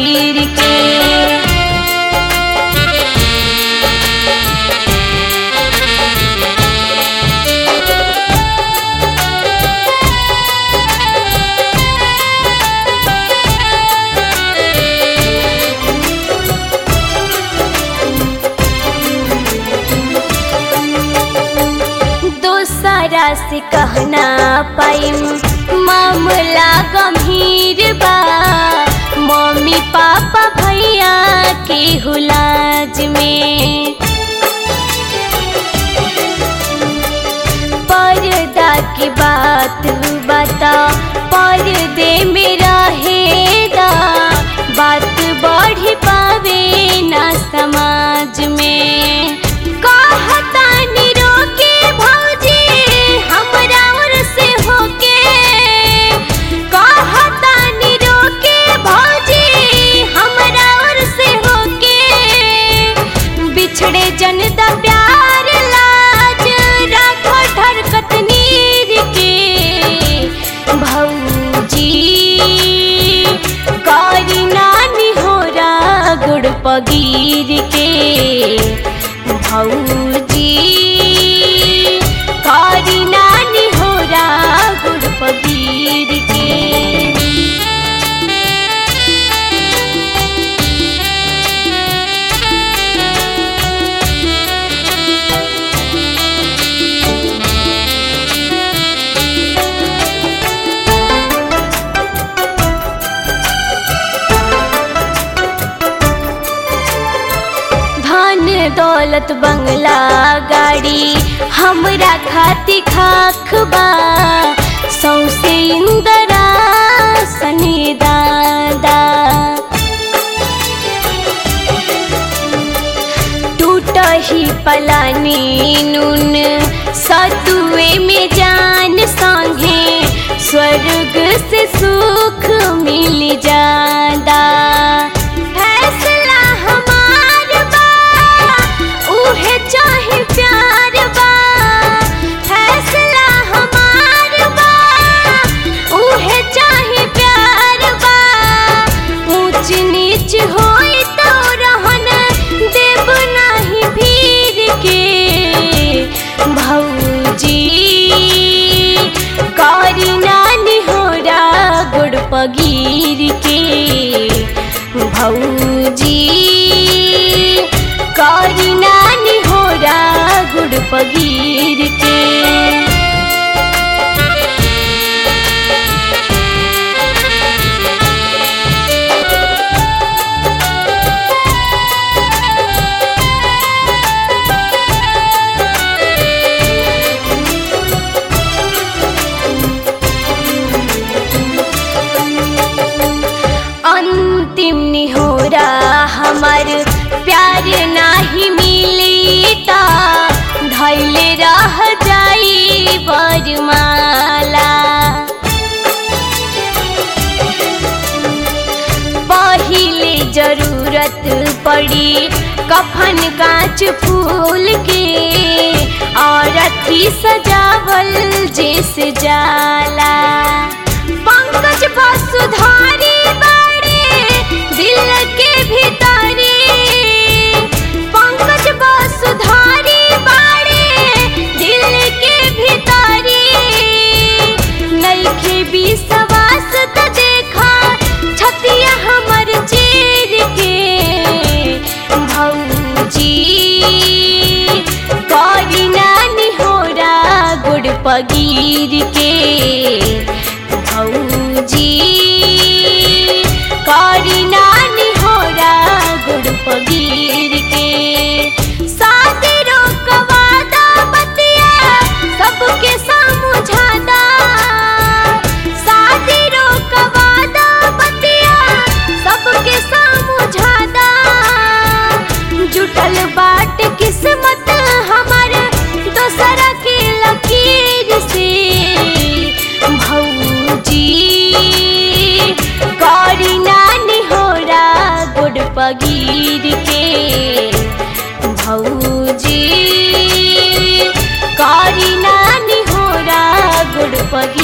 पगीर के। दोसरा से कहना पाइम मामला गंभीर बा, मम्मी पापा भैया के हुलाज में। पर्दा की बात बता पर्दे में रहेगा, बात बढ़ पावे ना समाज में। कहता निरो के भौजी हमरा और से होके, कहता निरो के भौजी हमरा और से होके। बिछड़े जनता प्यार लाज राखो ठरकत नीर के। भौजी करी नानी होरा गुड़ पगीर के। भौजी करी नानी होरा गुड़ पगीर के। दौलत बंगला गाड़ी हमरा खाती खाख बा, सौसे इंदरा सनी दादा। टूट ही पलानी नून सतुए में जान संगे, स्वर्ग से सुख मिल जादा। चाहे प्यार बा फैसला हमार बा, उहे चाहे प्यार बा। ऊंच नीच होई तो रहन देव नाही भीर के। भौजी करी नानी होरा गुड़ पगीर के। भौजी करी नानी होरा गुड़ पगीर के। अंतिम निहोरा हमार प्यार नाही मिली ता, धैले रह जाई बरमाला। पहिले जरूरत पड़ी कफन कांच फूल के, और अथी सजावल जैसे जाला। पंकज वसुधारी दिल के भीतरी, पंकज वसुधारी बाड़े दिल के भीतरी। नइखे विश्वास त देखा छतिया हमर चीर के। भौजी करी नानी होरा गुड़ पगीर के। भौजी करी नानी होरा गुड़ पगीर के। शादी रोकवादा बतिया सबके समझादा, शादी रोकवादा बतिया सबके समझादा। जुटल बाट किस्मत हमार दोसरा के लकीर से। भौजी करी नानी होरा गुड़ पगीर के। भौजी करी नानी होरा गुड़ पगीर